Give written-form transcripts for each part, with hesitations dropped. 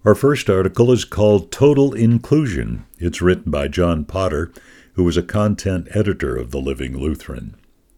Our first article is called Total Inclusion. It's written by John Potter, who was a content editor of the Living Lutheran.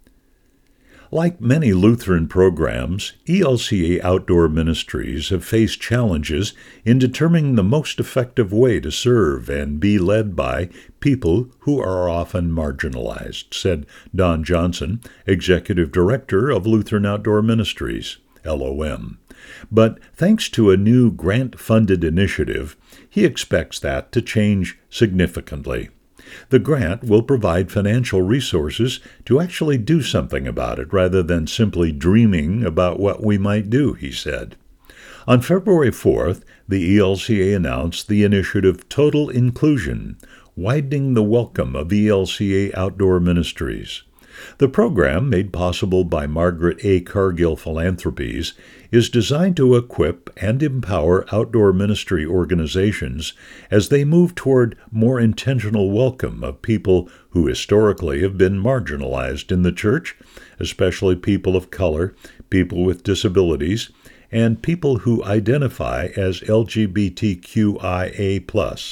Like many Lutheran programs, ELCA Outdoor Ministries have faced challenges in determining the most effective way to serve and be led by people who are often marginalized, said Don Johnson, Executive Director of Lutheran Outdoor Ministries, LOM. But thanks to a new grant-funded initiative, he expects that to change significantly. The grant will provide financial resources to actually do something about it rather than simply dreaming about what we might do, he said. On February 4th, the ELCA announced the initiative Total Inclusion, widening the welcome of ELCA Outdoor Ministries. The program, made possible by Margaret A. Cargill Philanthropies, is designed to equip and empower outdoor ministry organizations as they move toward more intentional welcome of people who historically have been marginalized in the church, especially people of color, people with disabilities, and people who identify as LGBTQIA+.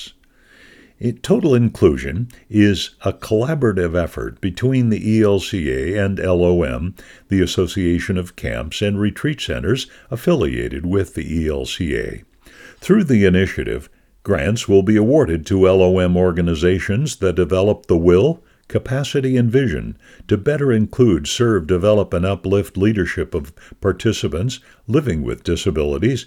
Total Inclusion is a collaborative effort between the ELCA and LOM, the Association of Camps and Retreat Centers affiliated with the ELCA. Through the initiative, grants will be awarded to LOM organizations that develop the will, capacity, and vision to better include, serve, develop, and uplift leadership of participants living with disabilities,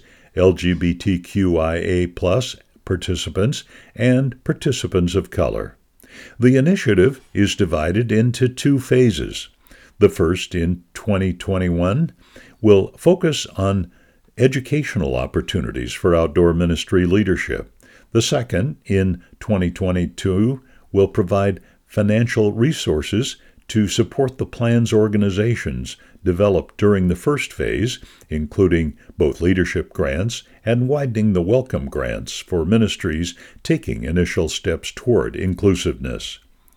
LGBTQIA+, participants, and participants of color. The initiative is divided into two phases. The first, in 2021, will focus on educational opportunities for outdoor ministry leadership. The second, in 2022, will provide financial resources to support the plan's organizations developed during the first phase, including both leadership grants and widening the welcome grants for ministries taking initial steps toward inclusiveness.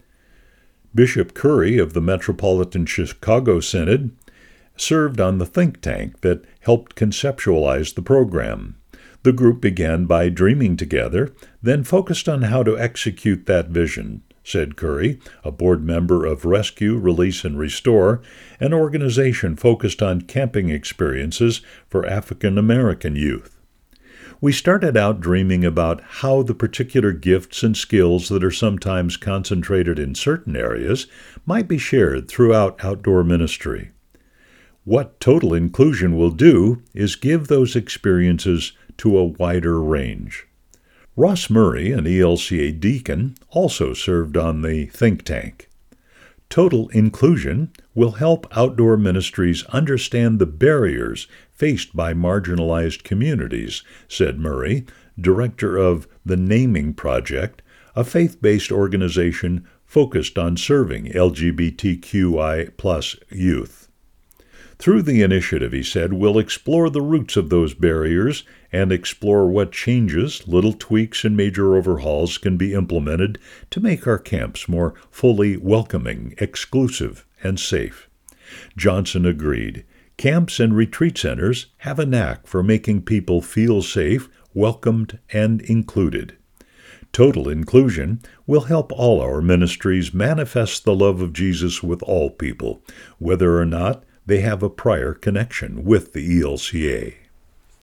Bishop Curry of the Metropolitan Chicago Synod served on the think tank that helped conceptualize the program. The group began by dreaming together, then focused on how to execute that vision, said Curry, a board member of Rescue, Release, and Restore, an organization focused on camping experiences for African American youth. We started out dreaming about how the particular gifts and skills that are sometimes concentrated in certain areas might be shared throughout outdoor ministry. What Total Inclusion will do is give those experiences to a wider range. Ross Murray, an ELCA deacon, also served on the think tank. Total Inclusion will help outdoor ministries understand the barriers faced by marginalized communities, said Murray, director of the Naming Project, a faith-based organization focused on serving LGBTQI+ youth. Through the initiative, he said, we'll explore the roots of those barriers and explore what changes, little tweaks, and major overhauls can be implemented to make our camps more fully welcoming, exclusive, and safe. Johnson agreed. Camps and retreat centers have a knack for making people feel safe, welcomed, and included. Total Inclusion will help all our ministries manifest the love of Jesus with all people, whether or not they have a prior connection with the ELCA.